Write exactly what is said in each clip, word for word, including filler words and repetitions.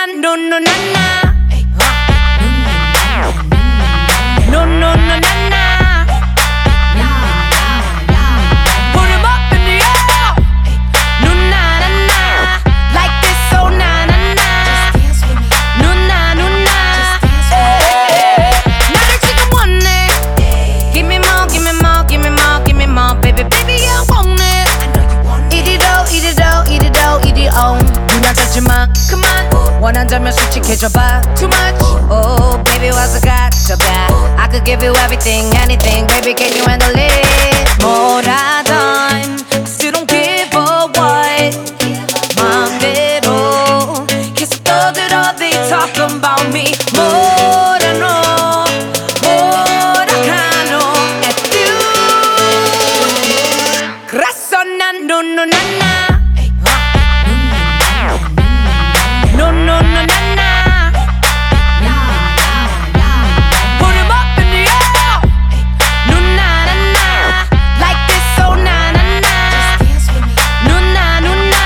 난 no no na na. No no no na na. Put 'em up in the air. No na na na. Like this, oh na na na. No na no na. 나를 지금 원해. Give me more, give me more, give me more, give me more, baby, baby, I want it. Eat it all, eat it all, eat it all, eat it all. 눈 잡지 마, come on. 원한다면 솔직해져봐. Too much, oh baby 와서 가져가. I could give you everything, anything, baby, can you handle it? 뭐라던 still don't give a what. 마음대로 계속 떠들어 they talk about me. 뭐라 너 뭐라 하노 at you. 그래서 난 no no na na. No no no na na. Put 'em up in the air. No na na na. Like this, oh na na na. No na no na.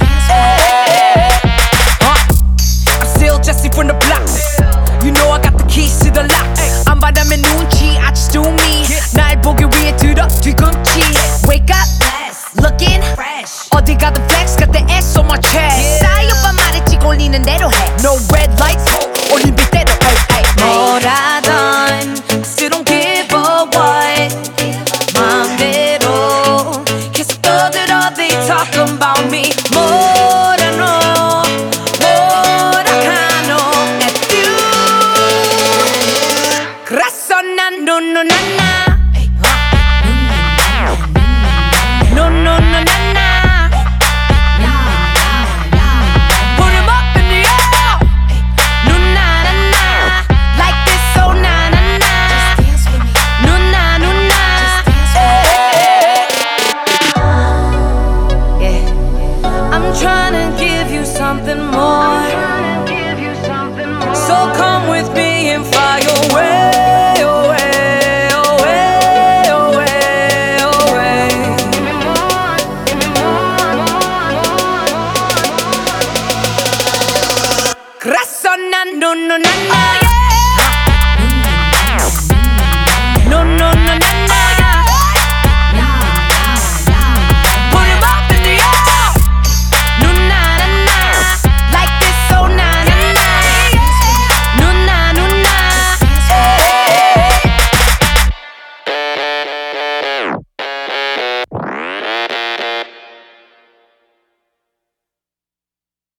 I'm still Jesse from the block. You know I got the keys to the lock. 안 받으면 눈치, I just do me. 날 보기 위해 들어 뒤꿈치. Wake up, looking fresh. 어디 가든 flex, got the S on my chest. 싸이 오빠 말했지 꼴리는 대로 해. No red lights, 올림픽 대로. 뭐라던 still don't give a what. 마음대로 계속 떠들어 they talk about me. 뭐라 너 뭐라 하노 at you. 그래서 난 no no na na. No no no na na. Put 'em up in the air. No na na na. Like this, oh na na na. No na no na. Yeah, I'm trying to give you something more. So come with me and fly away, away, away, away, away. 그래서 난 no no na na.